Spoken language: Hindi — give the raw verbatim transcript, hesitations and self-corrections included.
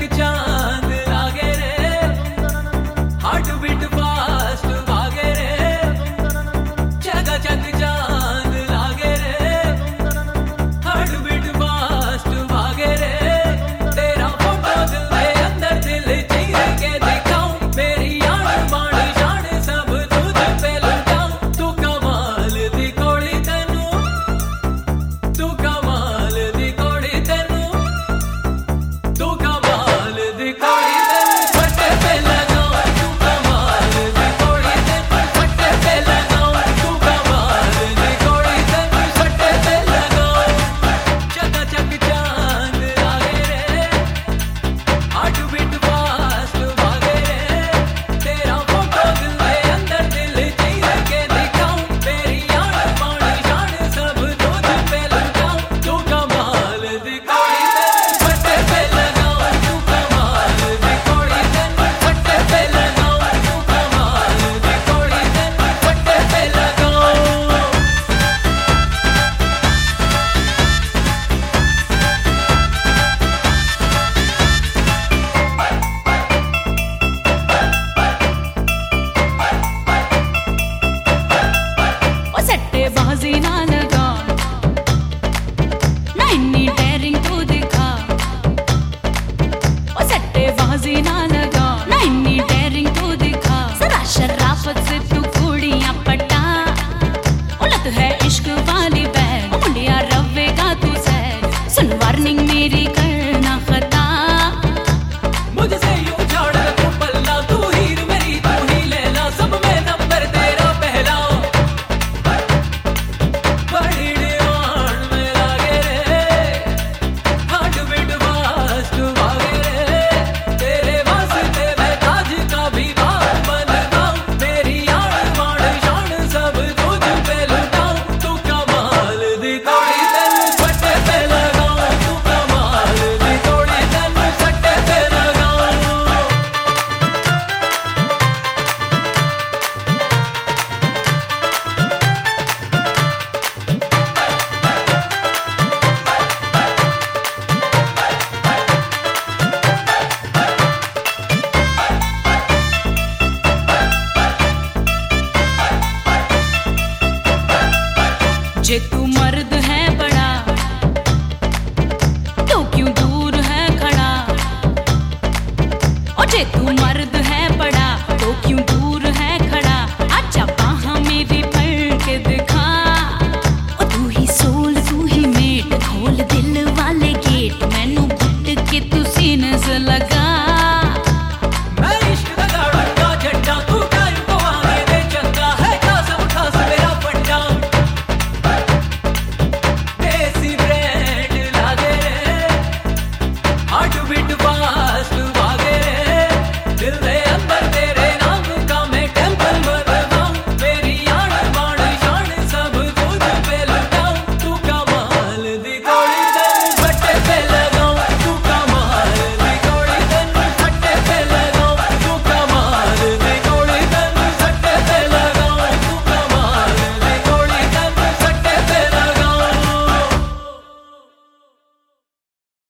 चांद लागे रे, हार्ट बीट फास्ट भागे रे, चक चक चांद लागे रे, हार्ट बीट फास्ट भागे रे, तेरा फोटो दिल के अंदर दिल चीर के दिखाऊं, मेरी यार बाण शान सब तुझ पे लुटाऊं, तू कमाल दी कोड़ी तेनू, तू कमाल दी कोड़ी तेनू, तू कमाल दी कोड़ी तेनू फटे पे लगाऊं, तू कमाल दी कोड़ी तेनू फटे पे लगाऊं, तू कमाल दी कोड़ी तेनू फटे पे लगाऊं, चक चक चांद लागे रे, हार्ट बीट फास्ट भागे रे, तेरा फोटो दिल के अंदर दिल चीर के दिखाऊं, मेरी यार बाण शान सब तुझ पे लुटाऊं, तू कमाल दी कोड़ी तेनू फटे पे लगाऊं, तू कमाल दी कोड़ी तेनू फटे पे लगाऊं, तू कमाल दी कोड़ी तेनू फटे पे लगाऊं। ओ सट्टेबाजी ना लगा, ना इन्नी डेयरिंग तू दिखा, ओ सट्टेबाजी ना लगा, ना इन्नी डेयरिंग तू दिखा, जरा शराफत से तू कुड़ियां पटा, उलट है इश्क वाली बैग, मुंडिया रवेगा तू सैग, सुन वार्निंग मेरी करना खता, मुझसे यूं झाड़ तू पल्ला, तू हीर मेरी तू ही लैला, सब में नंबर तेरा पहला, बड़ी डिमांड में लागे रे, हार्ट बीट फास्ट भागे रे, तेरे वास्ते मैं ताज का भी बाप बन जाऊं, मेरी यार बाण शान सब तुझ पे लुटाऊं, तू कमाल दी कोड़ी तेनू फटे पे लगाऊं, तू कमाल दी कोड़ी तेनू फटे पे लगाऊं। जे तू